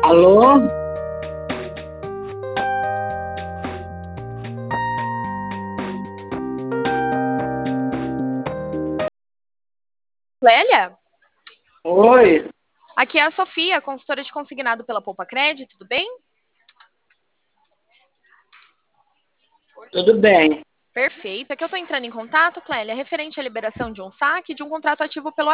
Alô? Lélia, Oi, aqui é a Sofia, consultora de consignado pela Poupa Cred, tudo bem? tudo bem? Perfeito. É que eu estou entrando em contato, Clélia, referente à liberação de um saque de um contrato ativo pelo